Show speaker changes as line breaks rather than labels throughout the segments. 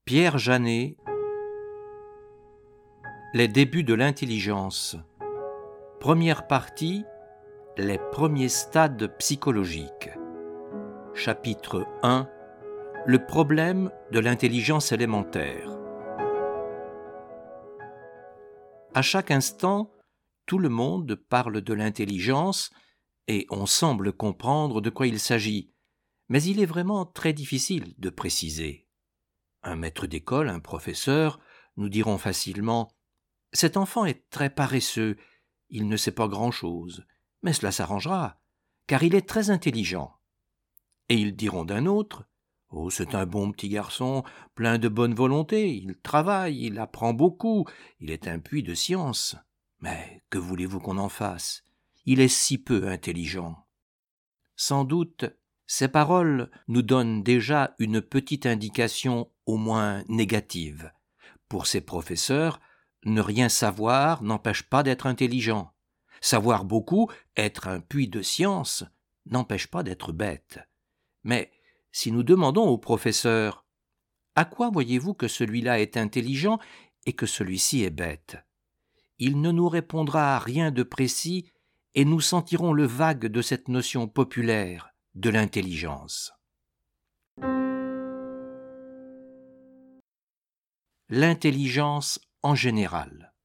Pierre Janet, Les débuts de l'intelligence. Première partie, les premiers stades psychologiques. Chapitre 1, le problème de l'intelligence élémentaire. À chaque instant, tout le monde parle de l'intelligence et on semble comprendre de quoi il s'agit, mais il est vraiment très difficile de préciser. Un maître d'école, un professeur, nous diront facilement « Cet enfant est très paresseux, il ne sait pas grand-chose, mais cela s'arrangera, car il est très intelligent. » Et ils diront d'un autre « Oh, c'est un bon petit garçon, plein de bonne volonté, il travaille, il apprend beaucoup, il est un puits de science. Mais que voulez-vous qu'on en fasse? Il est si peu intelligent. » Sans doute, ces paroles nous donnent déjà une petite indication au moins négative. Pour ces professeurs, ne rien savoir n'empêche pas d'être intelligent. Savoir beaucoup, être un puits de science, n'empêche pas d'être bête. Mais si nous demandons au professeur « À quoi voyez-vous que celui-là est intelligent et que celui-ci est bête ?» il ne nous répondra rien de précis et nous sentirons le vague de cette notion populaire de l'intelligence. L'intelligence en général.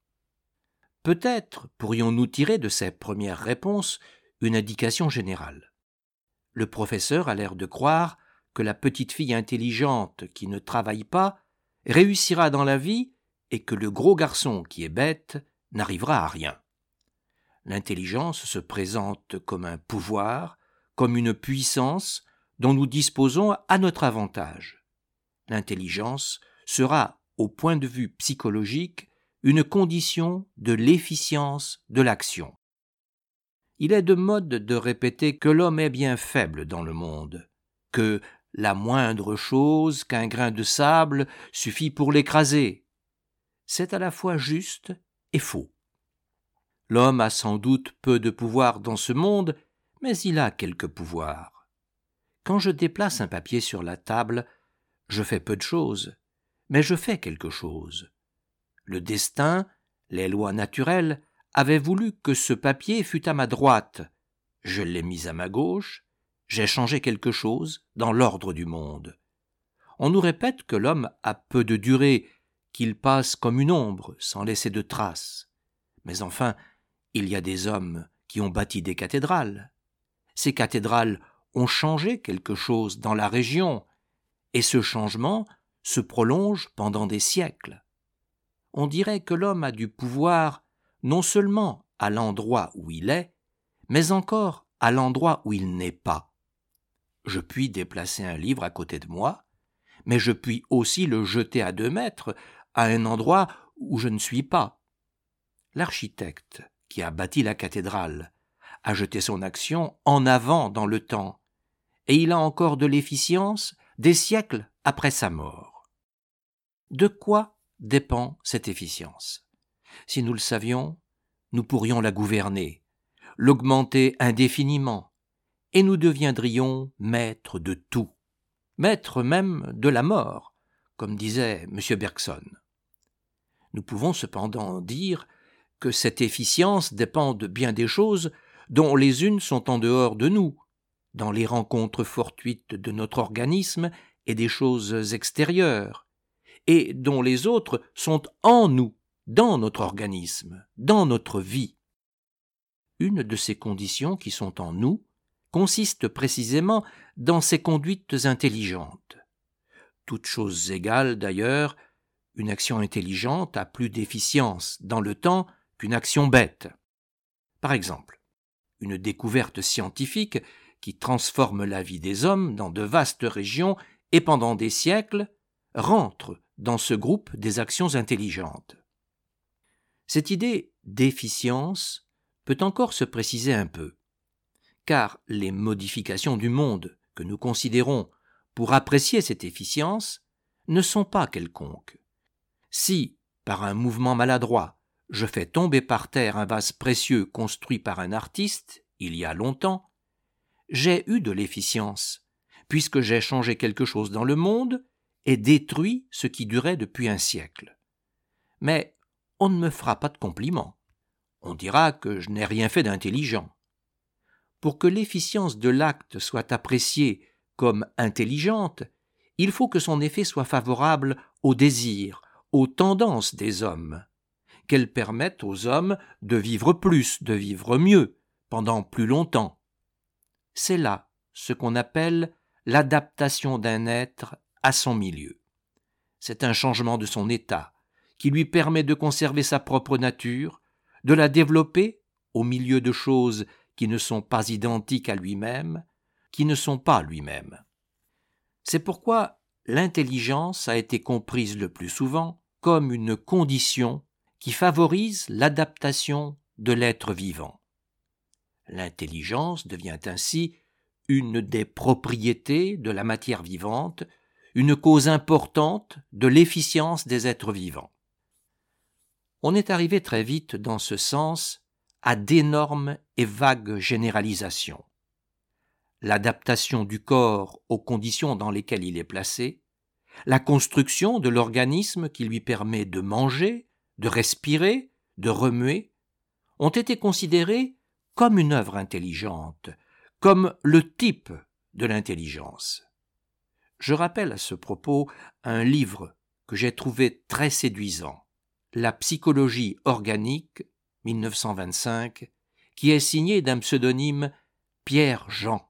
Peut-être pourrions-nous tirer de ces premières réponses une indication générale. Le professeur a l'air de croire que la petite fille intelligente qui ne travaille pas réussira dans la vie et que le gros garçon qui est bête n'arrivera à rien. L'intelligence se présente comme un pouvoir, comme une puissance dont nous disposons à notre avantage. L'intelligence sera, au point de vue psychologique, une condition de l'efficience de l'action. Il est de mode de répéter que l'homme est bien faible dans le monde, que la moindre chose qu'un grain de sable suffit pour l'écraser. C'est à la fois juste et faux. L'homme a sans doute peu de pouvoir dans ce monde, mais il a quelques pouvoirs. Quand je déplace un papier sur la table, je fais peu de choses, mais je fais quelque chose. Le destin, les lois naturelles, avaient voulu que ce papier fût à ma droite. Je l'ai mis à ma gauche, j'ai changé quelque chose dans l'ordre du monde. On nous répète que l'homme a peu de durée, qu'il passe comme une ombre sans laisser de traces. Mais enfin, il y a des hommes qui ont bâti des cathédrales. Ces cathédrales ont changé quelque chose dans la région, et ce changement se prolonge pendant des siècles. On dirait que l'homme a du pouvoir non seulement à l'endroit où il est, mais encore à l'endroit où il n'est pas. Je puis déplacer un livre à côté de moi, mais je puis aussi le jeter à 2 mètres à un endroit où je ne suis pas. L'architecte qui a bâti la cathédrale a jeté son action en avant dans le temps, et il a encore de l'efficience des siècles après sa mort. De quoi dépend cette efficience? Si nous le savions, nous pourrions la gouverner, l'augmenter indéfiniment, et nous deviendrions maîtres de tout, maîtres même de la mort, comme disait M. Bergson. Nous pouvons cependant dire que cette efficience dépend de bien des choses dont les unes sont en dehors de nous, dans les rencontres fortuites de notre organisme et des choses extérieures, et dont les autres sont en nous, dans notre organisme, dans notre vie. Une de ces conditions qui sont en nous consiste précisément dans ces conduites intelligentes. Toutes choses égales d'ailleurs, une action intelligente a plus d'efficience dans le temps qu'une action bête. Par exemple, une découverte scientifique qui transforme la vie des hommes dans de vastes régions et pendant des siècles rentre dans ce groupe des actions intelligentes. Cette idée d'efficience peut encore se préciser un peu, car les modifications du monde que nous considérons pour apprécier cette efficience ne sont pas quelconques. Si, par un mouvement maladroit, je fais tomber par terre un vase précieux construit par un artiste, il y a longtemps, j'ai eu de l'efficience, puisque j'ai changé quelque chose dans le monde et détruit ce qui durait depuis un siècle. Mais on ne me fera pas de compliment. On dira que je n'ai rien fait d'intelligent. Pour que l'efficience de l'acte soit appréciée comme intelligente, il faut que son effet soit favorable aux désirs, aux tendances des hommes, qu'elle permette aux hommes de vivre plus, de vivre mieux, pendant plus longtemps. C'est là ce qu'on appelle l'adaptation d'un être à son milieu. C'est un changement de son état qui lui permet de conserver sa propre nature, de la développer au milieu de choses qui ne sont pas identiques à lui-même, qui ne sont pas lui-même. C'est pourquoi l'intelligence a été comprise le plus souvent comme une condition qui favorise l'adaptation de l'être vivant. L'intelligence devient ainsi une des propriétés de la matière vivante, une cause importante de l'efficience des êtres vivants. On est arrivé très vite dans ce sens à d'énormes et vagues généralisations. L'adaptation du corps aux conditions dans lesquelles il est placé, la construction de l'organisme qui lui permet de manger, de respirer, de remuer, ont été considérées comme une œuvre intelligente, comme le type de l'intelligence. Je rappelle à ce propos un livre que j'ai trouvé très séduisant, La psychologie organique, 1925, qui est signé d'un pseudonyme Pierre Jean.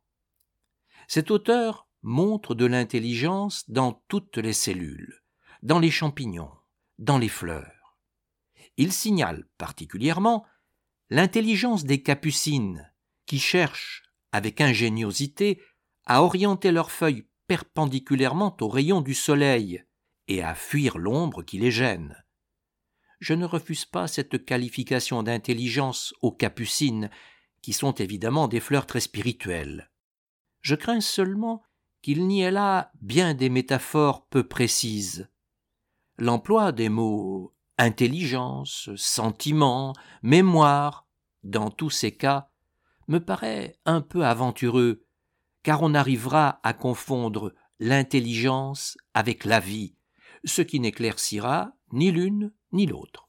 Cet auteur montre de l'intelligence dans toutes les cellules, dans les champignons, dans les fleurs. Il signale particulièrement l'intelligence des capucines qui cherchent, avec ingéniosité, à orienter leurs feuilles perpendiculairement aux rayons du soleil et à fuir l'ombre qui les gêne. Je ne refuse pas cette qualification d'intelligence aux capucines, qui sont évidemment des fleurs très spirituelles. Je crains seulement qu'il n'y ait là bien des métaphores peu précises. L'emploi des mots intelligence, sentiment, mémoire, dans tous ces cas, me paraît un peu aventureux, car on arrivera à confondre l'intelligence avec la vie, ce qui n'éclaircira ni l'une ni l'autre.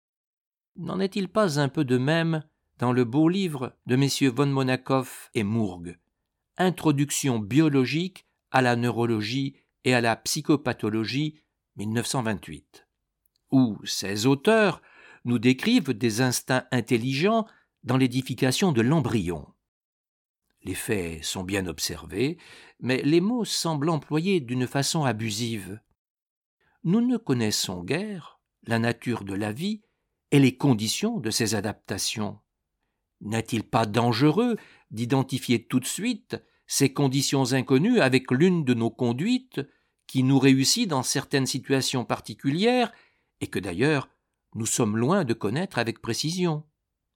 N'en est-il pas un peu de même dans le beau livre de messieurs von Monakoff et Mourgue, Introduction biologique à la neurologie et à la psychopathologie, 1928, où ces auteurs nous décrivent des instincts intelligents dans l'édification de l'embryon. Les faits sont bien observés, mais les mots semblent employés d'une façon abusive. Nous ne connaissons guère la nature de la vie et les conditions de ses adaptations. N'est-il pas dangereux d'identifier tout de suite ces conditions inconnues avec l'une de nos conduites qui nous réussit dans certaines situations particulières et que d'ailleurs nous sommes loin de connaître avec précision?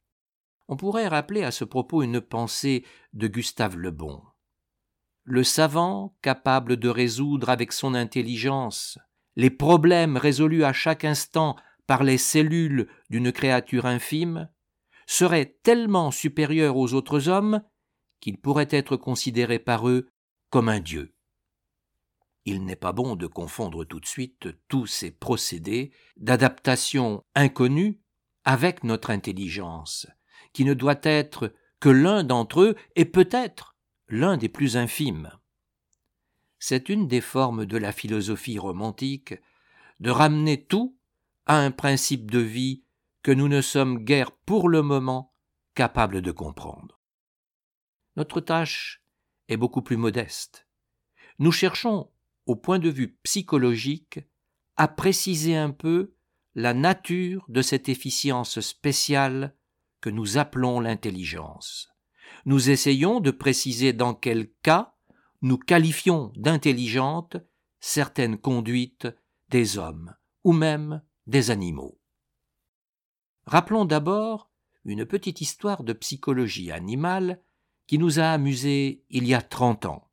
On pourrait rappeler à ce propos une pensée de Gustave Le Bon. Le savant capable de résoudre avec son intelligence les problèmes résolus à chaque instant par les cellules d'une créature infime serait tellement supérieur aux autres hommes qu'il pourrait être considéré par eux comme un dieu. Il n'est pas bon de confondre tout de suite tous ces procédés d'adaptation inconnus avec notre intelligence, qui ne doit être que l'un d'entre eux et peut-être l'un des plus infimes. C'est une des formes de la philosophie romantique de ramener tout à un principe de vie que nous ne sommes guère pour le moment capables de comprendre. Notre tâche est beaucoup plus modeste. Nous cherchons, au point de vue psychologique, à préciser un peu la nature de cette efficience spéciale que nous appelons l'intelligence. Nous essayons de préciser dans quel cas nous qualifions d'intelligentes certaines conduites des hommes ou même des animaux. Rappelons d'abord une petite histoire de psychologie animale qui nous a amusés il y a 30 ans.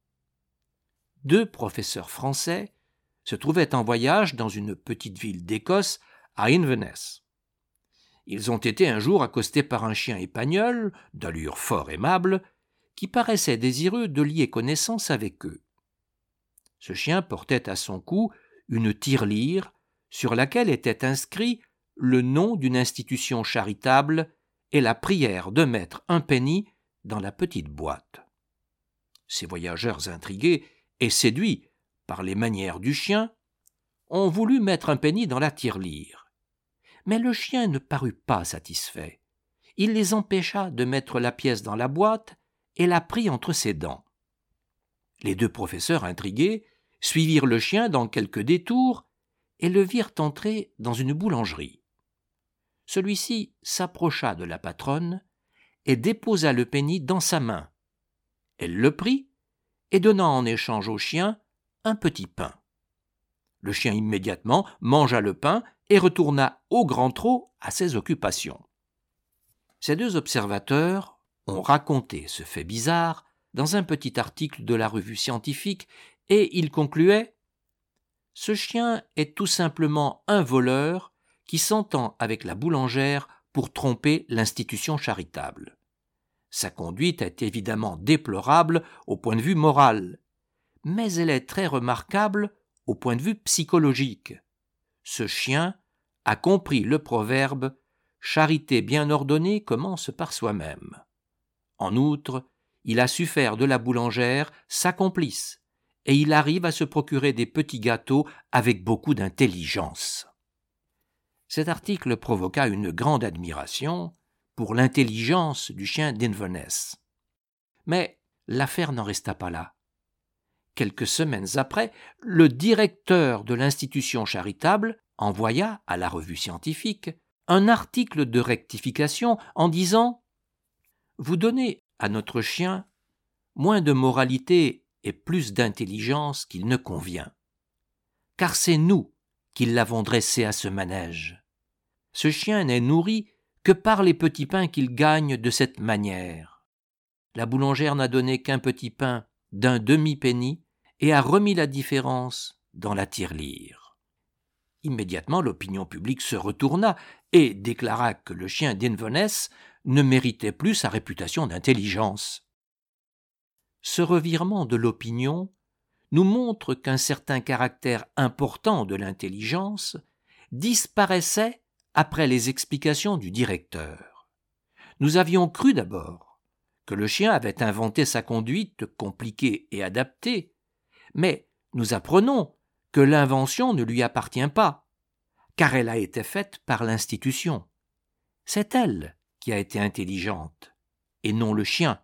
2 professeurs français se trouvaient en voyage dans une petite ville d'Écosse à Inverness. Ils ont été un jour accostés par un chien épagneul, d'allure fort aimable, qui paraissait désireux de lier connaissance avec eux. Ce chien portait à son cou une tirelire sur laquelle était inscrit le nom d'une institution charitable et la prière de mettre un penny dans la petite boîte. Ces voyageurs intrigués et séduits par les manières du chien ont voulu mettre un penny dans la tirelire. Mais le chien ne parut pas satisfait. Il les empêcha de mettre la pièce dans la boîte et la prit entre ses dents. Les deux professeurs intrigués suivirent le chien dans quelques détours et le virent entrer dans une boulangerie. Celui-ci s'approcha de la patronne et déposa le penny dans sa main. Elle le prit et donna en échange au chien un petit pain. Le chien immédiatement mangea le pain et retourna au grand trot à ses occupations. Ces deux observateurs ont raconté ce fait bizarre dans un petit article de la revue scientifique et ils concluaient « Ce chien est tout simplement un voleur qui s'entend avec la boulangère pour tromper l'institution charitable. Sa conduite est évidemment déplorable au point de vue moral, mais elle est très remarquable au point de vue psychologique. Ce chien a compris le proverbe « Charité bien ordonnée commence par soi-même ». En outre, il a su faire de la boulangère sa complice, et il arrive à se procurer des petits gâteaux avec beaucoup d'intelligence. Cet article provoqua une grande admiration pour l'intelligence du chien d'Inverness. Mais l'affaire n'en resta pas là. Quelques semaines après, le directeur de l'institution charitable envoya à la revue scientifique un article de rectification en disant « Vous donnez à notre chien moins de moralité et plus d'intelligence qu'il ne convient, car c'est nous qui l'avons dressé à ce manège. Ce chien n'est nourri que par les petits pains qu'il gagne de cette manière. La boulangère n'a donné qu'un petit pain d'un demi-penny et a remis la différence dans la tirelire. » Immédiatement, l'opinion publique se retourna et déclara que le chien d'Inverness ne méritait plus sa réputation d'intelligence. Ce revirement de l'opinion nous montre qu'un certain caractère important de l'intelligence disparaissait après les explications du directeur. Nous avions cru d'abord que le chien avait inventé sa conduite compliquée et adaptée, mais nous apprenons que l'invention ne lui appartient pas, car elle a été faite par l'institution. C'est elle qui a été intelligente, et non le chien.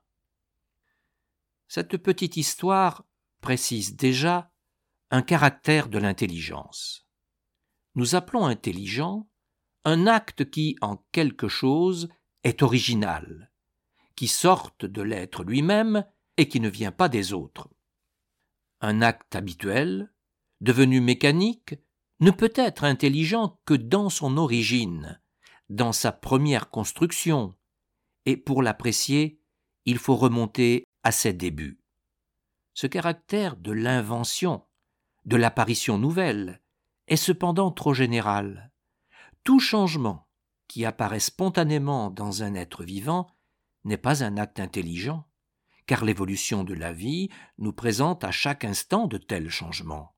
Cette petite histoire précise déjà un caractère de l'intelligence. Nous appelons intelligent un acte qui, en quelque chose, est original, qui sorte de l'être lui-même et qui ne vient pas des autres. Un acte habituel, devenu mécanique, ne peut être intelligent que dans son origine, dans sa première construction, et pour l'apprécier, il faut remonter à ses débuts. Ce caractère de l'invention, de l'apparition nouvelle, est cependant trop général. Tout changement qui apparaît spontanément dans un être vivant n'est pas un acte intelligent, car l'évolution de la vie nous présente à chaque instant de tels changements.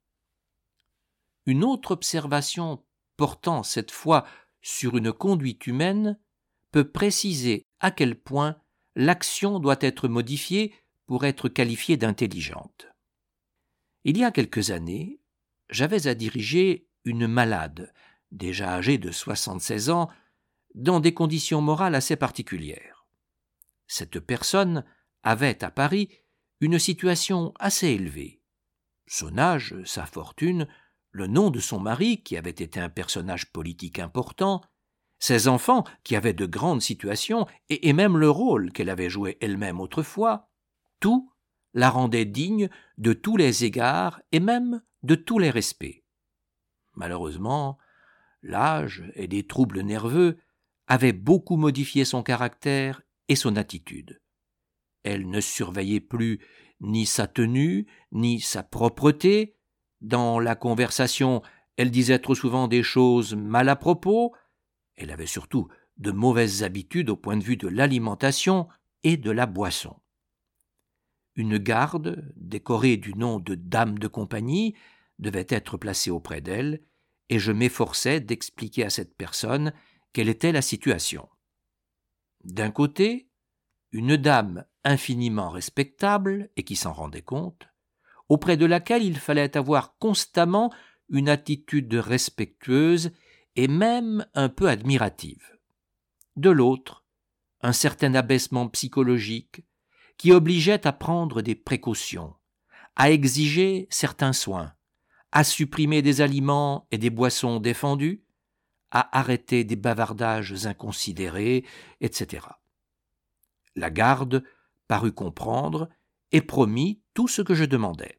Une autre observation portant cette fois sur une conduite humaine peut préciser à quel point l'action doit être modifiée pour être qualifiée d'intelligente. Il y a quelques années, j'avais à diriger une malade, déjà âgée de 76 ans, dans des conditions morales assez particulières. Cette personne avait à Paris une situation assez élevée. Son âge, sa fortune, le nom de son mari, qui avait été un personnage politique important, ses enfants, qui avaient de grandes situations, et même le rôle qu'elle avait joué elle-même autrefois, tout la rendait digne de tous les égards et même de tous les respects. Malheureusement, l'âge et des troubles nerveux avaient beaucoup modifié son caractère et son attitude. Elle ne surveillait plus ni sa tenue, ni sa propreté. Dans la conversation, elle disait trop souvent des choses mal à propos. Elle avait surtout de mauvaises habitudes au point de vue de l'alimentation et de la boisson. une garde, décorée du nom de dame de compagnie, devait être placée auprès d'elle, et je m'efforçais d'expliquer à cette personne quelle était la situation. D'un côté, une dame infiniment respectable et qui s'en rendait compte, auprès de laquelle il fallait avoir constamment une attitude respectueuse et même un peu admirative. De l'autre, un certain abaissement psychologique qui obligeait à prendre des précautions, à exiger certains soins, à supprimer des aliments et des boissons défendus, à arrêter des bavardages inconsidérés, etc. La garde parut comprendre et promit tout ce que je demandais.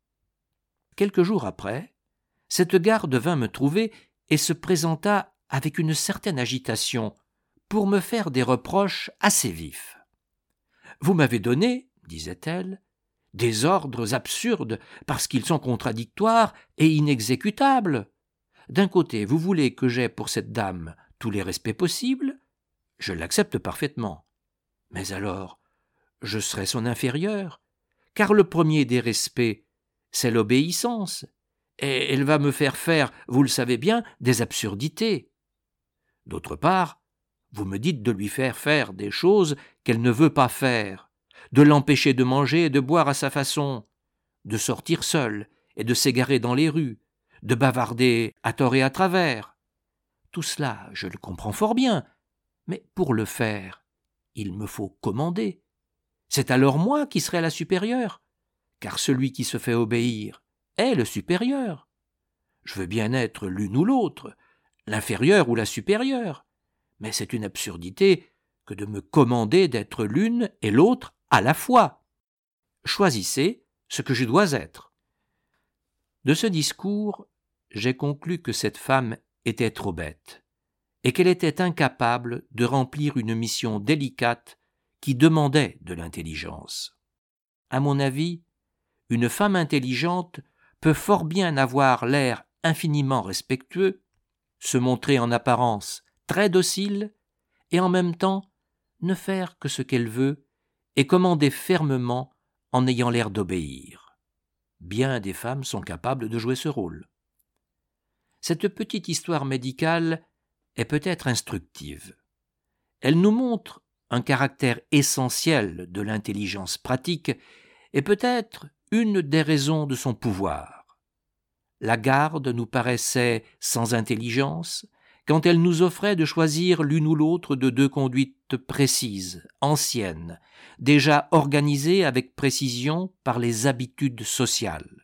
Quelques jours après, cette garde vint me trouver et se présenta avec une certaine agitation pour me faire des reproches assez vifs. « Vous m'avez donné, disait-elle, des ordres absurdes parce qu'ils sont contradictoires et inexécutables. D'un côté, vous voulez que j'aie pour cette dame tous les respects possibles, je l'accepte parfaitement. Mais alors, je serai son inférieur, car le premier des respects, c'est l'obéissance, et elle va me faire, vous le savez bien, des absurdités. D'autre part, vous me dites de lui faire des choses qu'elle ne veut pas faire, de l'empêcher de manger et de boire à sa façon, de sortir seule et de s'égarer dans les rues, de bavarder à tort et à travers. Tout cela, je le comprends fort bien, mais pour le faire, il me faut commander. C'est alors moi qui serai la supérieure, car celui qui se fait obéir est le supérieur. Je veux bien être l'une ou l'autre, l'inférieure ou la supérieure, mais c'est une absurdité que de me commander d'être l'une et l'autre à la fois. Choisissez ce que je dois être. » De ce discours, j'ai conclu que cette femme était trop bête, et qu'elle était incapable de remplir une mission délicate qui demandait de l'intelligence. À mon avis, une femme intelligente peut fort bien avoir l'air infiniment respectueux, se montrer en apparence très docile, et en même temps ne faire que ce qu'elle veut et commander fermement en ayant l'air d'obéir. Bien des femmes sont capables de jouer ce rôle. Cette petite histoire médicale est peut-être instructive. Elle nous montre un caractère essentiel de l'intelligence pratique et peut-être une des raisons de son pouvoir. La garde nous paraissait sans intelligence quand elle nous offrait de choisir l'une ou l'autre de deux conduites précises, anciennes, déjà organisées avec précision par les habitudes sociales.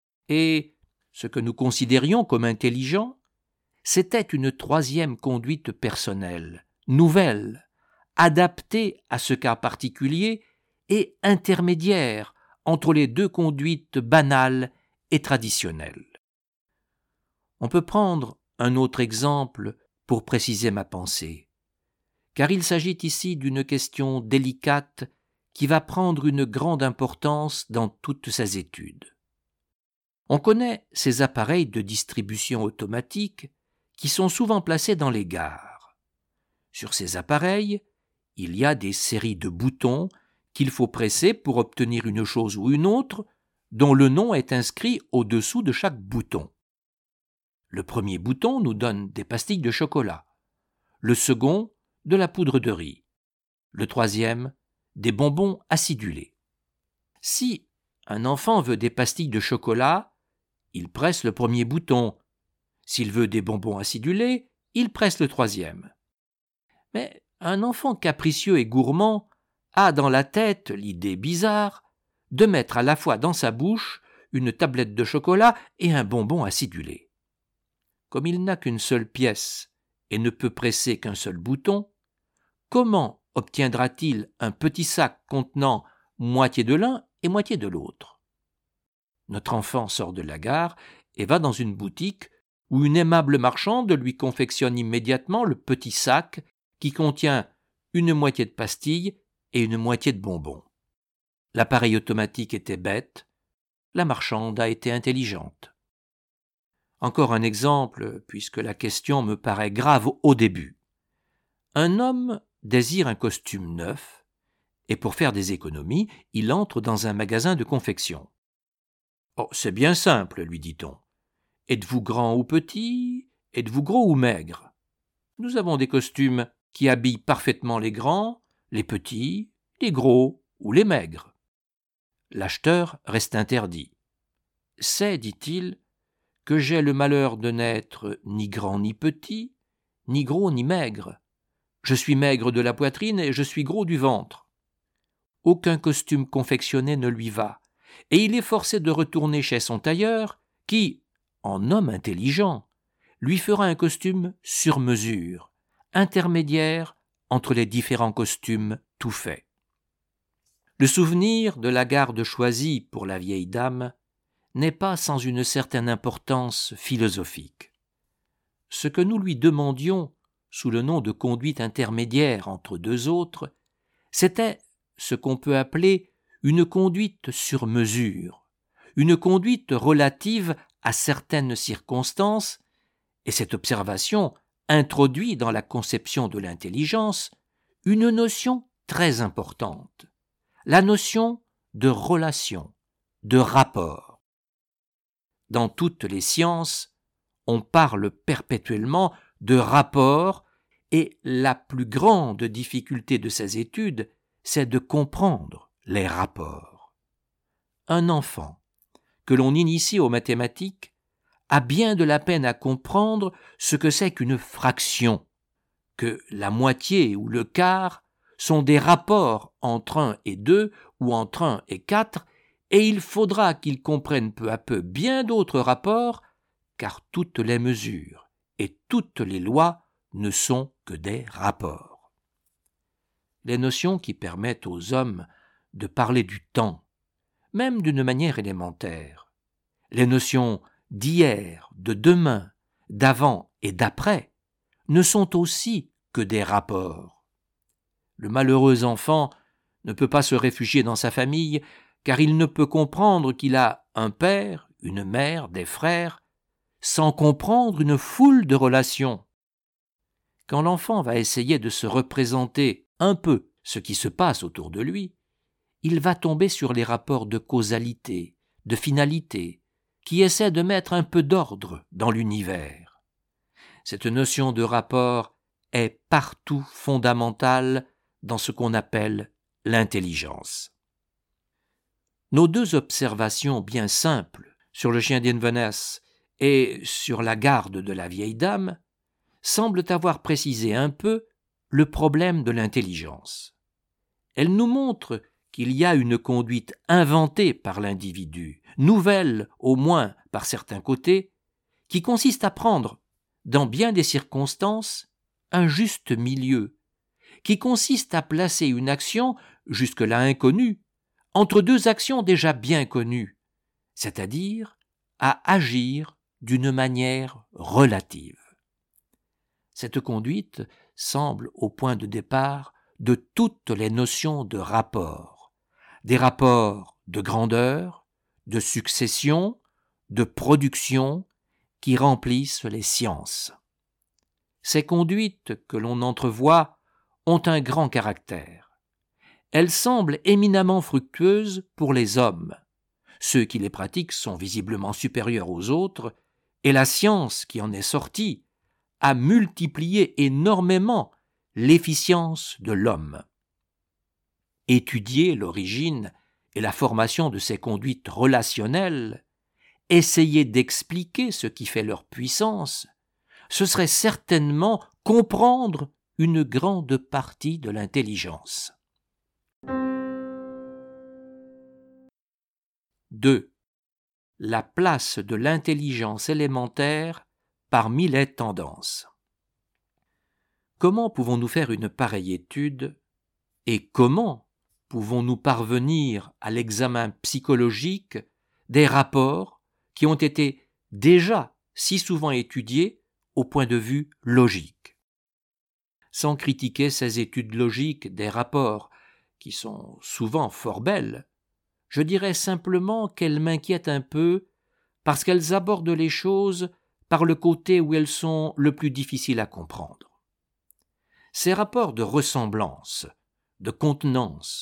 Et ce que nous considérions comme intelligent, c'était une troisième conduite personnelle, nouvelle, adaptée à ce cas particulier et intermédiaire entre les deux conduites banales et traditionnelles. On peut prendre un autre exemple pour préciser ma pensée, car il s'agit ici d'une question délicate qui va prendre une grande importance dans toutes ces études. On connaît ces appareils de distribution automatique qui sont souvent placés dans les gares. Sur ces appareils, il y a des séries de boutons qu'il faut presser pour obtenir une chose ou une autre, dont le nom est inscrit au-dessous de chaque bouton. Le premier bouton nous donne des pastilles de chocolat, le second, de la poudre de riz, le troisième, des bonbons acidulés. Si un enfant veut des pastilles de chocolat, il presse le premier bouton. S'il veut des bonbons acidulés, il presse le troisième. Mais un enfant capricieux et gourmand a dans la tête l'idée bizarre de mettre à la fois dans sa bouche une tablette de chocolat et un bonbon acidulé. Comme il n'a qu'une seule pièce et ne peut presser qu'un seul bouton, comment obtiendra-t-il un petit sac contenant moitié de l'un et moitié de l'autre ? Notre enfant sort de la gare et va dans une boutique où une aimable marchande lui confectionne immédiatement le petit sac qui contient une moitié de pastilles et une moitié de bonbons. L'appareil automatique était bête, la marchande a été intelligente. Encore un exemple, puisque la question me paraît grave au début. Un homme désire un costume neuf et pour faire des économies, il entre dans un magasin de confection. « Oh, c'est bien simple, lui dit-on. Êtes-vous grand ou petit? Êtes-vous gros ou maigre? Nous avons des costumes qui habillent parfaitement les grands, les petits, les gros ou les maigres. » L'acheteur reste interdit. « C'est, dit-il, que j'ai le malheur de n'être ni grand ni petit, ni gros ni maigre. Je suis maigre de la poitrine et je suis gros du ventre. » Aucun costume confectionné ne lui va, et il est forcé de retourner chez son tailleur, qui, en homme intelligent, lui fera un costume sur mesure, intermédiaire entre les différents costumes tout faits. Le souvenir de la garde choisie pour la vieille dame n'est pas sans une certaine importance philosophique. Ce que nous lui demandions sous le nom de conduite intermédiaire entre deux autres, c'était ce qu'on peut appeler une conduite sur mesure, une conduite relative à certaines circonstances, et cette observation introduit dans la conception de l'intelligence une notion très importante, la notion de relation, de rapport. Dans toutes les sciences, on parle perpétuellement de rapport, et la plus grande difficulté de ces études, c'est de comprendre les rapports. Un enfant que l'on initie aux mathématiques a bien de la peine à comprendre ce que c'est qu'une fraction, que la moitié ou le quart sont des rapports entre 1 et 2 ou entre 1 et 4, et il faudra qu'il comprenne peu à peu bien d'autres rapports, car toutes les mesures et toutes les lois ne sont que des rapports. Les notions qui permettent aux hommes de parler du temps, même d'une manière élémentaire, les notions d'hier, de demain, d'avant et d'après, ne sont aussi que des rapports. Le malheureux enfant ne peut pas se réfugier dans sa famille, car il ne peut comprendre qu'il a un père, une mère, des frères, sans comprendre une foule de relations. Quand l'enfant va essayer de se représenter un peu ce qui se passe autour de lui, il va tomber sur les rapports de causalité, de finalité, qui essaient de mettre un peu d'ordre dans l'univers. Cette notion de rapport est partout fondamentale dans ce qu'on appelle l'intelligence. Nos deux observations bien simples sur le chien d'Inverness et sur la garde de la vieille dame semblent avoir précisé un peu le problème de l'intelligence. Elles nous montrent qu'il y a une conduite inventée par l'individu, nouvelle au moins par certains côtés, qui consiste à prendre, dans bien des circonstances, un juste milieu, qui consiste à placer une action, jusque-là inconnue, entre deux actions déjà bien connues, c'est-à-dire à agir d'une manière relative. Cette conduite semble au point de départ de toutes les notions de rapport, des rapports de grandeur, de succession, de production qui remplissent les sciences. Ces conduites que l'on entrevoit ont un grand caractère. Elles semblent éminemment fructueuses pour les hommes. Ceux qui les pratiquent sont visiblement supérieurs aux autres, et la science qui en est sortie a multiplié énormément l'efficience de l'homme. Étudier l'origine et la formation de ces conduites relationnelles, essayer d'expliquer ce qui fait leur puissance, ce serait certainement comprendre une grande partie de l'intelligence. 2. La place de l'intelligence élémentaire parmi les tendances. Comment pouvons-nous faire une pareille étude et comment pouvons-nous parvenir à l'examen psychologique des rapports qui ont été déjà si souvent étudiés au point de vue logique? Sans critiquer ces études logiques des rapports, qui sont souvent fort belles, je dirais simplement qu'elles m'inquiètent un peu parce qu'elles abordent les choses par le côté où elles sont le plus difficiles à comprendre. Ces rapports de ressemblance, de contenance,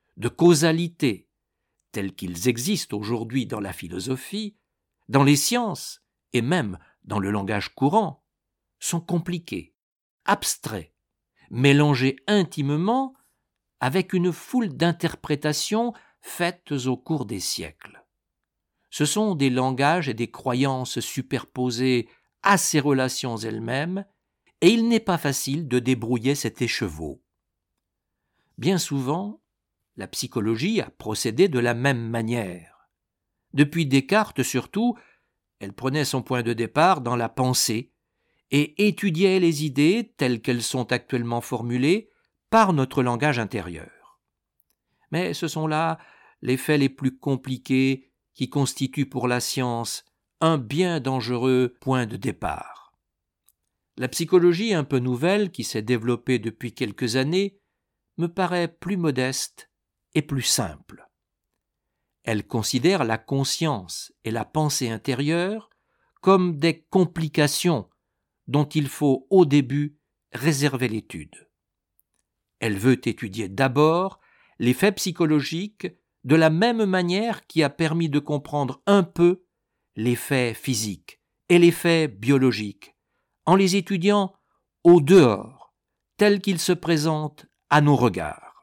de causalité, tels qu'ils existent aujourd'hui dans la philosophie, dans les sciences et même dans le langage courant, sont compliqués, abstraits, mélangés intimement avec une foule d'interprétations faites au cours des siècles. Ce sont des langages et des croyances superposés à ces relations elles-mêmes, et il n'est pas facile de débrouiller cet écheveau. Bien souvent, la psychologie a procédé de la même manière. Depuis Descartes surtout, elle prenait son point de départ dans la pensée et étudiait les idées telles qu'elles sont actuellement formulées par notre langage intérieur. Mais ce sont là les faits les plus compliqués qui constituent pour la science un bien dangereux point de départ. La psychologie un peu nouvelle qui s'est développée depuis quelques années me paraît plus modeste et plus simple. Elle considère la conscience et la pensée intérieure comme des complications dont il faut au début réserver l'étude. Elle veut étudier d'abord les faits psychologiques de la même manière qui a permis de comprendre un peu les faits physiques et les faits biologiques, en les étudiant au dehors, tels qu'ils se présentent à nos regards.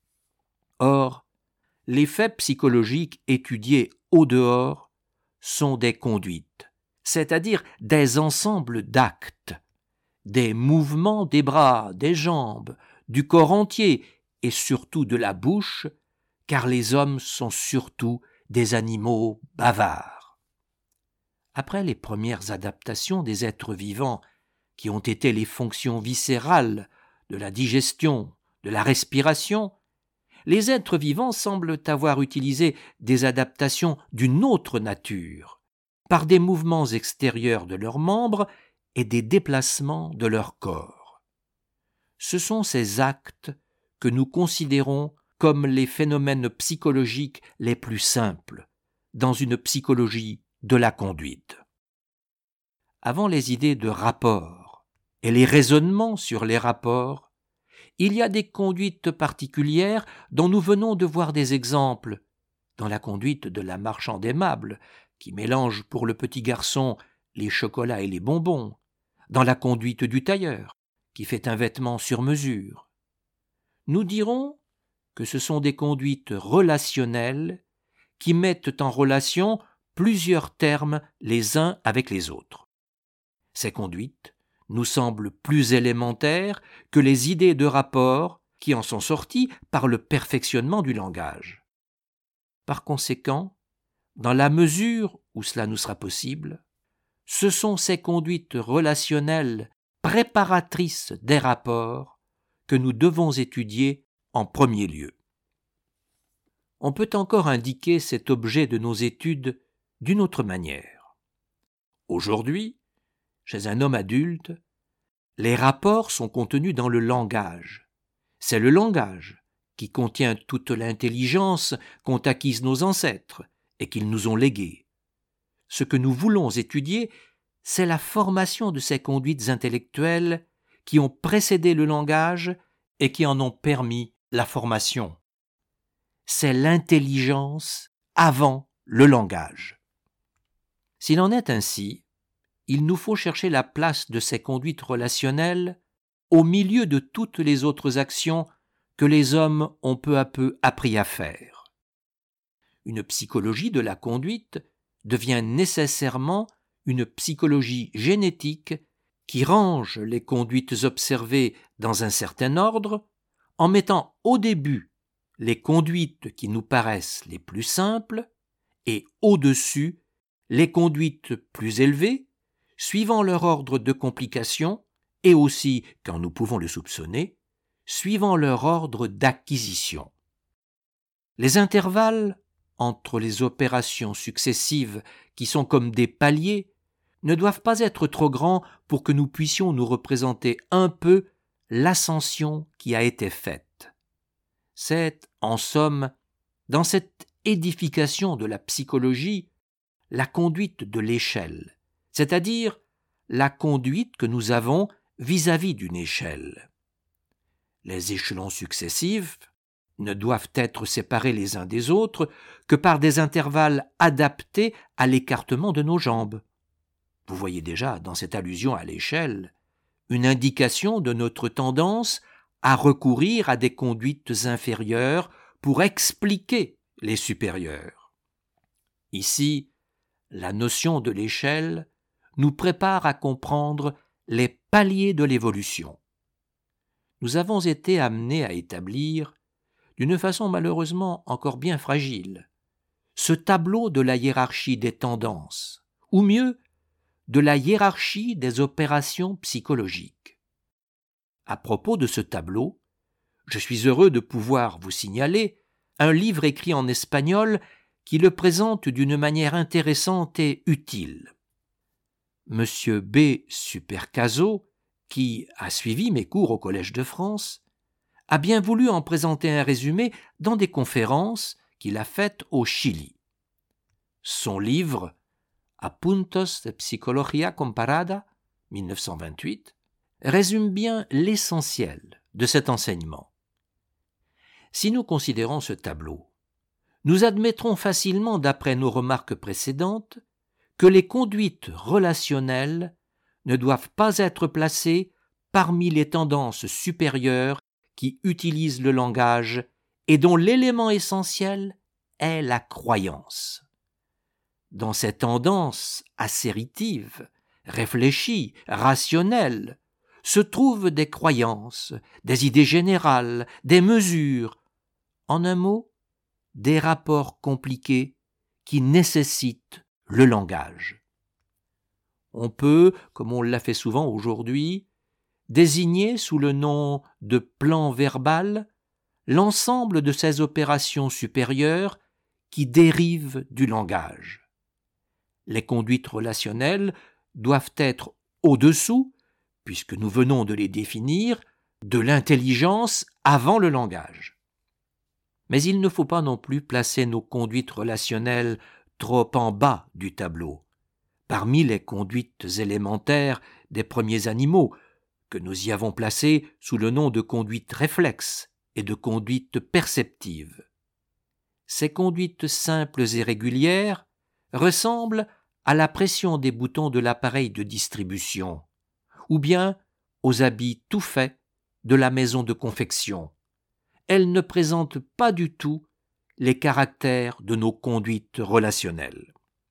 Or, les faits psychologiques étudiés au dehors sont des conduites, c'est-à-dire des ensembles d'actes, des mouvements des bras, des jambes, du corps entier et surtout de la bouche, car les hommes sont surtout des animaux bavards. Après les premières adaptations des êtres vivants, qui ont été les fonctions viscérales de la digestion, de la respiration, les êtres vivants semblent avoir utilisé des adaptations d'une autre nature, par des mouvements extérieurs de leurs membres et des déplacements de leur corps. Ce sont ces actes que nous considérons comme les phénomènes psychologiques les plus simples, dans une psychologie de la conduite. Avant les idées de rapport et les raisonnements sur les rapports, il y a des conduites particulières dont nous venons de voir des exemples dans la conduite de la marchande aimable, qui mélange pour le petit garçon les chocolats et les bonbons, dans la conduite du tailleur, qui fait un vêtement sur mesure. Nous dirons que ce sont des conduites relationnelles qui mettent en relation plusieurs termes les uns avec les autres. Ces conduites nous semblent plus élémentaires que les idées de rapport qui en sont sorties par le perfectionnement du langage. Par conséquent, dans la mesure où cela nous sera possible, ce sont ces conduites relationnelles préparatrices des rapports que nous devons étudier en premier lieu. On peut encore indiquer cet objet de nos études d'une autre manière. Aujourd'hui, chez un homme adulte, les rapports sont contenus dans le langage. C'est le langage qui contient toute l'intelligence qu'ont acquise nos ancêtres et qu'ils nous ont léguée. Ce que nous voulons étudier, c'est la formation de ces conduites intellectuelles qui ont précédé le langage et qui en ont permis la formation. C'est l'intelligence avant le langage. S'il en est ainsi, il nous faut chercher la place de ces conduites relationnelles au milieu de toutes les autres actions que les hommes ont peu à peu appris à faire. Une psychologie de la conduite devient nécessairement une psychologie génétique qui range les conduites observées dans un certain ordre, en mettant au début les conduites qui nous paraissent les plus simples et au-dessus les conduites plus élevées, suivant leur ordre de complication et aussi, quand nous pouvons le soupçonner, suivant leur ordre d'acquisition. Les intervalles entre les opérations successives qui sont comme des paliers ne doivent pas être trop grands pour que nous puissions nous représenter un peu l'ascension qui a été faite. C'est, en somme, dans cette édification de la psychologie, la conduite de l'échelle, c'est-à-dire la conduite que nous avons vis-à-vis d'une échelle. Les échelons successifs, ne doivent être séparés les uns des autres que par des intervalles adaptés à l'écartement de nos jambes. Vous voyez déjà, dans cette allusion à l'échelle, une indication de notre tendance à recourir à des conduites inférieures pour expliquer les supérieures. Ici, la notion de l'échelle nous prépare à comprendre les paliers de l'évolution. Nous avons été amenés à établir, d'une façon malheureusement encore bien fragile, ce tableau de la hiérarchie des tendances, ou mieux, de la hiérarchie des opérations psychologiques. À propos de ce tableau, je suis heureux de pouvoir vous signaler un livre écrit en espagnol qui le présente d'une manière intéressante et utile. Monsieur B. Supercaso, qui a suivi mes cours au Collège de France, a bien voulu en présenter un résumé dans des conférences qu'il a faites au Chili. Son livre Apuntos de Psicología Comparada, 1928, résume bien l'essentiel de cet enseignement. Si nous considérons ce tableau, nous admettrons facilement, d'après nos remarques précédentes, que les conduites relationnelles ne doivent pas être placées parmi les tendances supérieures qui utilisent le langage et dont l'élément essentiel est la croyance. Dans ces tendances asséritives, réfléchies, rationnelles, se trouvent des croyances, des idées générales, des mesures, en un mot, des rapports compliqués qui nécessitent le langage. On peut, comme on l'a fait souvent aujourd'hui, désigner sous le nom de plan verbal l'ensemble de ces opérations supérieures qui dérivent du langage. Les conduites relationnelles doivent être au-dessous, puisque nous venons de les définir, de l'intelligence avant le langage. Mais il ne faut pas non plus placer nos conduites relationnelles trop en bas du tableau, parmi les conduites élémentaires des premiers animaux, que nous y avons placées sous le nom de conduites réflexes et de conduites perceptives. Ces conduites simples et régulières ressemblent à la pression des boutons de l'appareil de distribution, ou bien aux habits tout faits de la maison de confection. Elles ne présentent pas du tout les caractères de nos conduites relationnelles.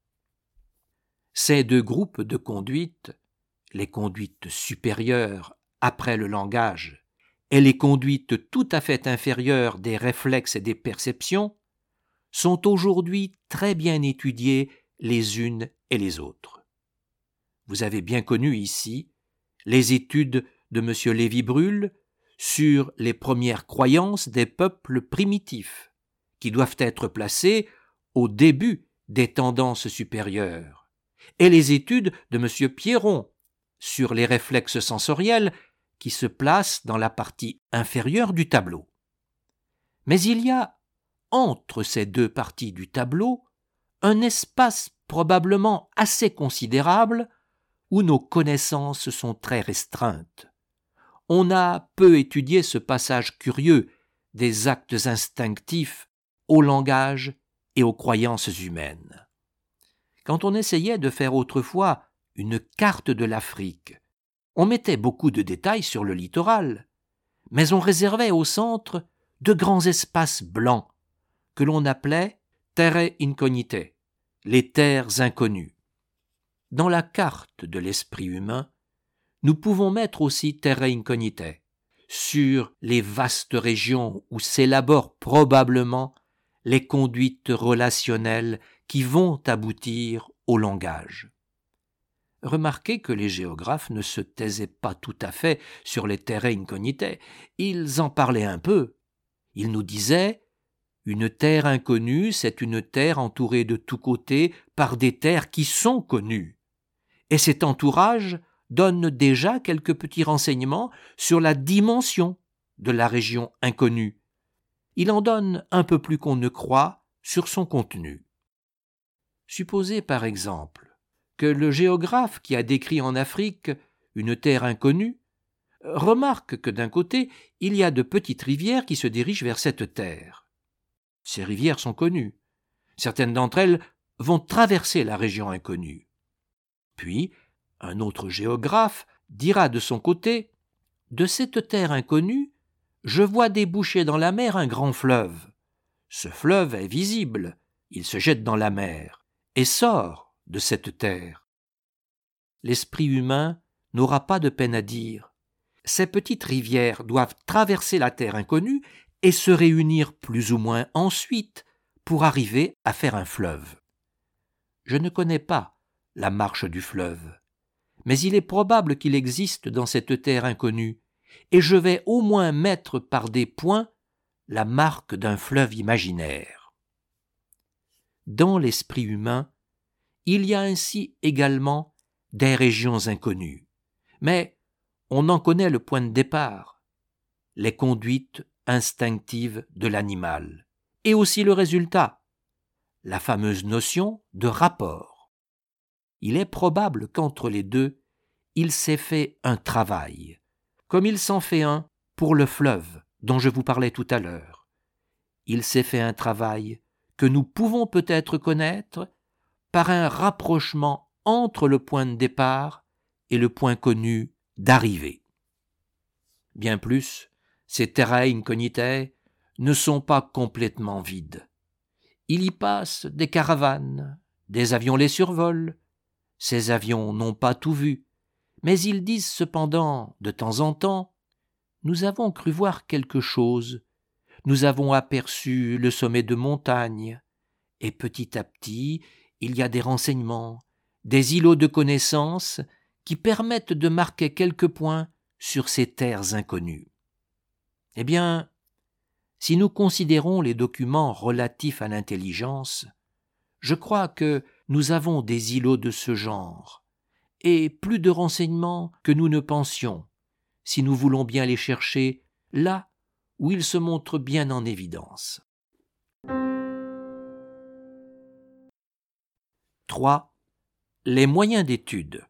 Ces deux groupes de conduites, les conduites supérieures après le langage et les conduites tout à fait inférieures des réflexes et des perceptions, sont aujourd'hui très bien étudiées les unes et les autres. Vous avez bien connu ici les études de M. Lévy-Bruhl sur les premières croyances des peuples primitifs, qui doivent être placées au début des tendances supérieures, et les études de M. Pierron sur les réflexes sensoriels qui se placent dans la partie inférieure du tableau. Mais il y a, entre ces deux parties du tableau, un espace probablement assez considérable où nos connaissances sont très restreintes. On a peu étudié ce passage curieux des actes instinctifs au langage et aux croyances humaines. Quand on essayait de faire autrefois une carte de l'Afrique, on mettait beaucoup de détails sur le littoral, mais on réservait au centre de grands espaces blancs que l'on appelait terre incognite, les terres inconnues. Dans la carte de l'esprit humain, nous pouvons mettre aussi terre incognite sur les vastes régions où s'élaborent probablement les conduites relationnelles qui vont aboutir au langage. Remarquez que les géographes ne se taisaient pas tout à fait sur les terre incognite, ils en parlaient un peu. Ils nous disaient « Une terre inconnue, c'est une terre entourée de tous côtés par des terres qui sont connues. » Et cet entourage donne déjà quelques petits renseignements sur la dimension de la région inconnue. Il en donne un peu plus qu'on ne croit sur son contenu. Supposez par exemple que le géographe qui a décrit en Afrique une terre inconnue remarque que d'un côté, il y a de petites rivières qui se dirigent vers cette terre. Ces rivières sont connues. Certaines d'entre elles vont traverser la région inconnue. Puis, un autre géographe dira de son côté « De cette terre inconnue, je vois déboucher dans la mer un grand fleuve. Ce fleuve est visible, il se jette dans la mer et sort de cette terre. » L'esprit humain n'aura pas de peine à dire. Ces petites rivières doivent traverser la terre inconnue et se réunir plus ou moins ensuite pour arriver à faire un fleuve. Je ne connais pas la marche du fleuve, mais il est probable qu'il existe dans cette terre inconnue, et je vais au moins mettre par des points la marque d'un fleuve imaginaire. Dans l'esprit humain, il y a ainsi également des régions inconnues, mais on en connaît le point de départ, les conduites instinctives de l'animal, et aussi le résultat, la fameuse notion de rapport. Il est probable qu'entre les deux, il s'est fait un travail, comme il s'en fait un pour le fleuve dont je vous parlais tout à l'heure. Il s'est fait un travail que nous pouvons peut-être connaître par un rapprochement entre le point de départ et le point connu d'arrivée. Bien plus, ces terra incognitae ne sont pas complètement vides. Il y passe des caravanes, des avions les survolent. Ces avions n'ont pas tout vu, mais ils disent cependant, de temps en temps, « Nous avons cru voir quelque chose, nous avons aperçu le sommet de montagnes, et petit à petit, il y a des renseignements, des îlots de connaissances qui permettent de marquer quelques points sur ces terres inconnues. » Eh bien, si nous considérons les documents relatifs à l'intelligence, je crois que nous avons des îlots de ce genre, et plus de renseignements que nous ne pensions, si nous voulons bien les chercher là où ils se montrent bien en évidence. 3. Les moyens d'étude.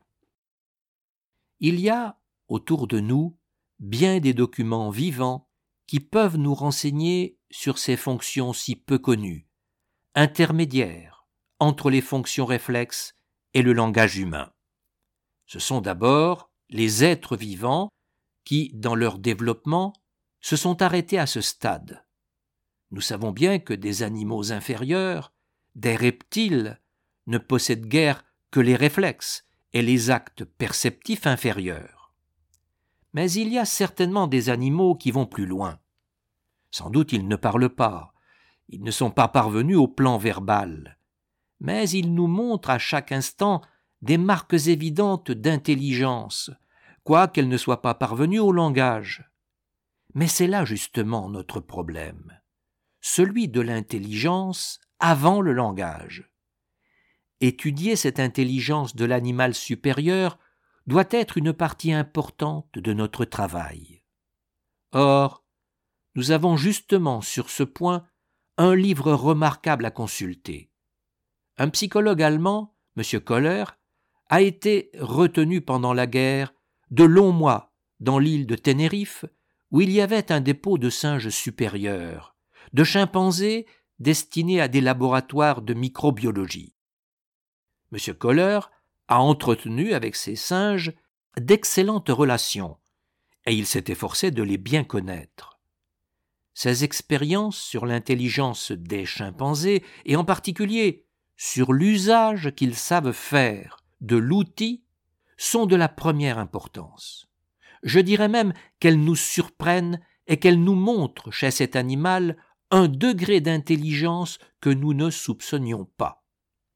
Il y a, autour de nous, bien des documents vivants qui peuvent nous renseigner sur ces fonctions si peu connues, intermédiaires entre les fonctions réflexes et le langage humain. Ce sont d'abord les êtres vivants qui, dans leur développement, se sont arrêtés à ce stade. Nous savons bien que des animaux inférieurs, des reptiles, ne possèdent guère que les réflexes et les actes perceptifs inférieurs. Mais il y a certainement des animaux qui vont plus loin. Sans doute ils ne parlent pas, ils ne sont pas parvenus au plan verbal, mais ils nous montrent à chaque instant des marques évidentes d'intelligence, quoiqu'elles ne soient pas parvenues au langage. Mais c'est là justement notre problème, celui de l'intelligence avant le langage. Étudier cette intelligence de l'animal supérieur doit être une partie importante de notre travail. Or, nous avons justement sur ce point un livre remarquable à consulter. Un psychologue allemand, M. Kohler, a été retenu pendant la guerre de longs mois dans l'île de Tenerife, où il y avait un dépôt de singes supérieurs, de chimpanzés destinés à des laboratoires de microbiologie. M. Kohler a entretenu avec ces singes d'excellentes relations, et il s'est efforcé de les bien connaître. Ses expériences sur l'intelligence des chimpanzés, et en particulier sur l'usage qu'ils savent faire de l'outil, sont de la première importance. Je dirais même qu'elles nous surprennent et qu'elles nous montrent chez cet animal un degré d'intelligence que nous ne soupçonnions pas.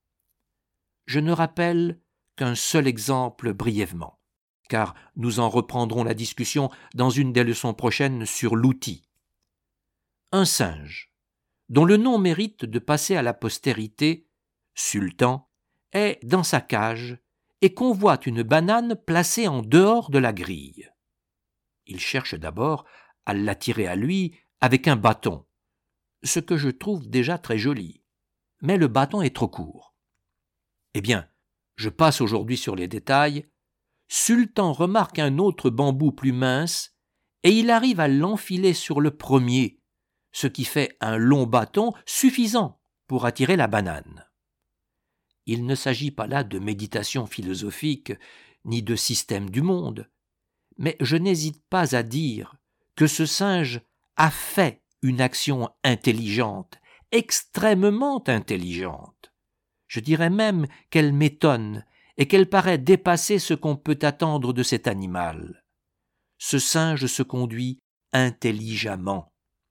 Je ne rappelle qu'un seul exemple brièvement, car nous en reprendrons la discussion dans une des leçons prochaines sur l'outil. Un singe, dont le nom mérite de passer à la postérité, Sultan, est dans sa cage et convoite une banane placée en dehors de la grille. Il cherche d'abord à l'attirer à lui avec un bâton, ce que je trouve déjà très joli, mais le bâton est trop court. Eh bien, je passe aujourd'hui sur les détails, Sultan remarque un autre bambou plus mince et il arrive à l'enfiler sur le premier, ce qui fait un long bâton suffisant pour attirer la banane. Il ne s'agit pas là de méditation philosophique ni de système du monde, mais je n'hésite pas à dire que ce singe a fait une action intelligente, extrêmement intelligente. Je dirais même qu'elle m'étonne et qu'elle paraît dépasser ce qu'on peut attendre de cet animal. Ce singe se conduit intelligemment.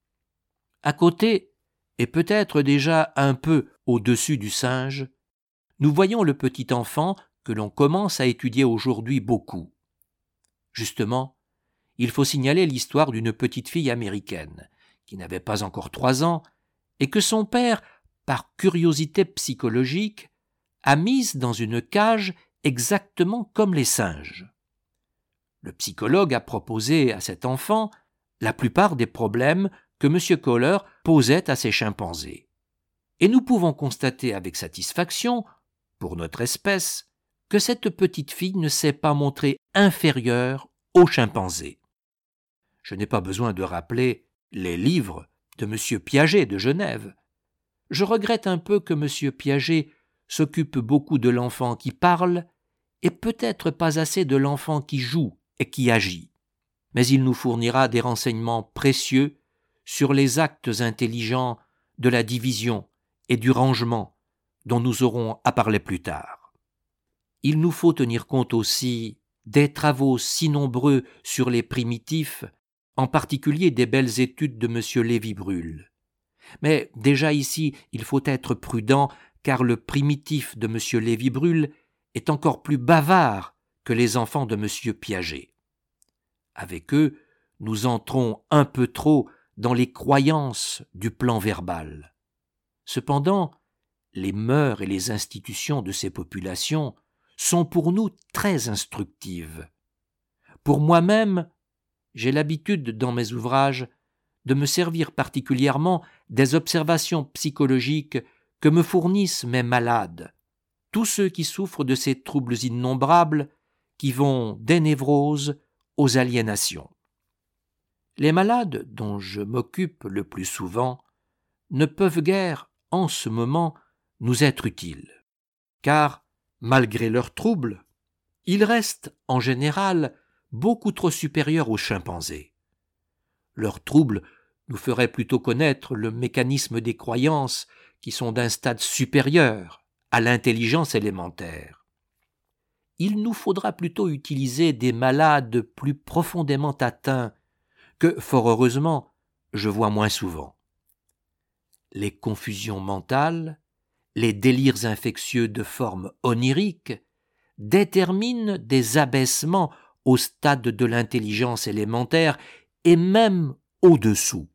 À côté, et peut-être déjà un peu au-dessus du singe, nous voyons le petit enfant que l'on commence à étudier aujourd'hui beaucoup. Justement, il faut signaler l'histoire d'une petite fille américaine, qui n'avait pas encore 3 ans, et que son père, par curiosité psychologique, a mise dans une cage exactement comme les singes. Le psychologue a proposé à cet enfant la plupart des problèmes que M. Kohler posait à ses chimpanzés. Et nous pouvons constater avec satisfaction, pour notre espèce, que cette petite fille ne s'est pas montrée inférieure aux chimpanzés. Je n'ai pas besoin de rappeler les livres de M. Piaget de Genève. Je regrette un peu que M. Piaget s'occupe beaucoup de l'enfant qui parle et peut-être pas assez de l'enfant qui joue et qui agit. Mais il nous fournira des renseignements précieux sur les actes intelligents de la division et du rangement dont nous aurons à parler plus tard. Il nous faut tenir compte aussi des travaux si nombreux sur les primitifs, en particulier des belles études de M. Lévy-Bruhl. Mais déjà ici, il faut être prudent car le primitif de M. Lévy-Bruhl est encore plus bavard que les enfants de M. Piaget. Avec eux, nous entrons un peu trop dans les croyances du plan verbal. Cependant, les mœurs et les institutions de ces populations sont pour nous très instructives. Pour moi-même, j'ai l'habitude dans mes ouvrages de me servir particulièrement des observations psychologiques que me fournissent mes malades, tous ceux qui souffrent de ces troubles innombrables qui vont des névroses aux aliénations. Les malades dont je m'occupe le plus souvent ne peuvent guère, en ce moment, nous être utiles, car, malgré leurs troubles, ils restent, en général, beaucoup trop supérieurs aux chimpanzés. Leurs troubles nous feraient plutôt connaître le mécanisme des croyances qui sont d'un stade supérieur à l'intelligence élémentaire. Il nous faudra plutôt utiliser des malades plus profondément atteints que, fort heureusement, je vois moins souvent. Les confusions mentales, les délires infectieux de forme onirique déterminent des abaissements au stade de l'intelligence élémentaire et même au-dessous.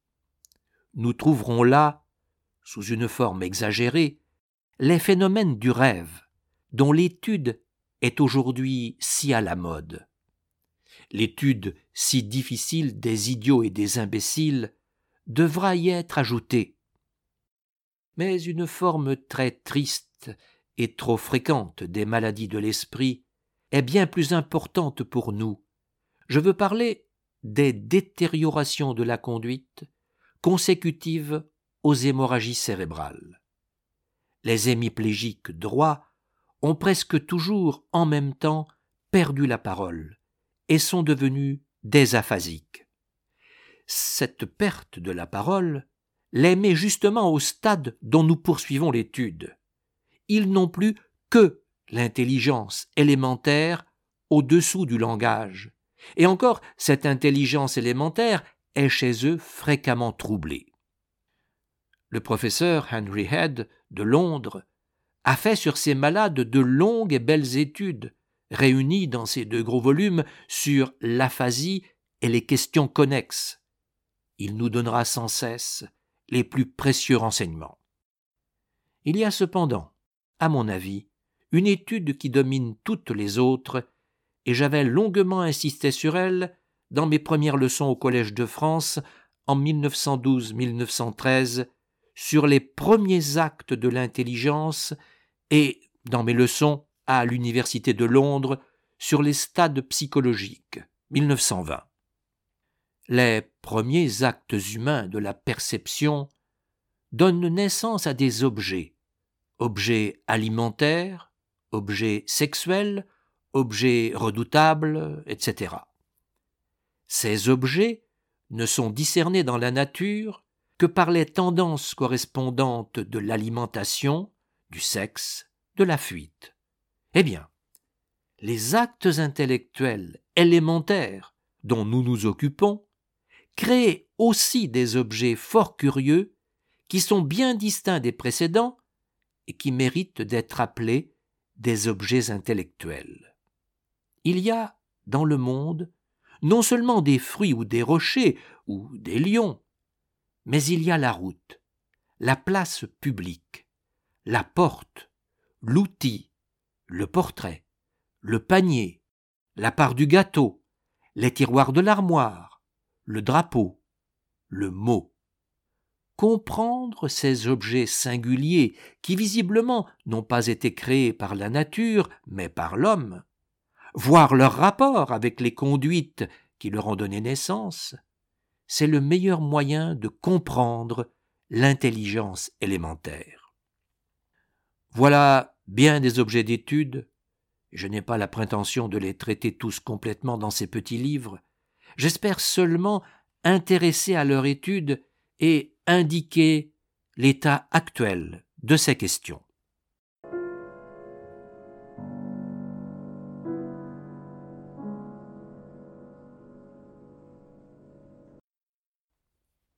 Nous trouverons là, sous une forme exagérée, les phénomènes du rêve, dont l'étude est aujourd'hui si à la mode. L'étude si difficile des idiots et des imbéciles devra y être ajoutée. Mais une forme très triste et trop fréquente des maladies de l'esprit est bien plus importante pour nous. Je veux parler des détériorations de la conduite consécutives aux hémorragies cérébrales. Les hémiplégiques droits ont presque toujours en même temps perdu la parole et sont devenus des aphasiques. Cette perte de la parole les met justement au stade dont nous poursuivons l'étude. Ils n'ont plus que l'intelligence élémentaire au-dessous du langage, et encore cette intelligence élémentaire est chez eux fréquemment troublée. Le professeur Henry Head de Londres a fait sur ces malades de longues et belles études, réunies dans ses 2 gros volumes sur l'aphasie et les questions connexes. Il nous donnera sans cesse les plus précieux renseignements. Il y a cependant, à mon avis, une étude qui domine toutes les autres, et j'avais longuement insisté sur elle dans mes premières leçons au Collège de France en 1912-1913 sur les premiers actes de l'intelligence et dans mes leçons à l'Université de Londres sur les stades psychologiques, 1920. Les premiers actes humains de la perception donnent naissance à des objets, objets alimentaires, objets sexuels, objets redoutables, etc. Ces objets ne sont discernés dans la nature que par les tendances correspondantes de l'alimentation, du sexe, de la fuite. Eh bien, les actes intellectuels élémentaires dont nous nous occupons créent aussi des objets fort curieux qui sont bien distincts des précédents et qui méritent d'être appelés des objets intellectuels. Il y a dans le monde non seulement des fruits ou des rochers ou des lions, mais il y a la route, la place publique, la porte, l'outil, le portrait, le panier, la part du gâteau, les tiroirs de l'armoire, le drapeau, le mot. Comprendre ces objets singuliers qui visiblement n'ont pas été créés par la nature, mais par l'homme, voir leur rapport avec les conduites qui leur ont donné naissance, c'est le meilleur moyen de comprendre l'intelligence élémentaire. Voilà bien des objets d'étude. Je n'ai pas la prétention de les traiter tous complètement dans ces petits livres. J'espère seulement intéresser à leur étude et indiquer l'état actuel de ces questions.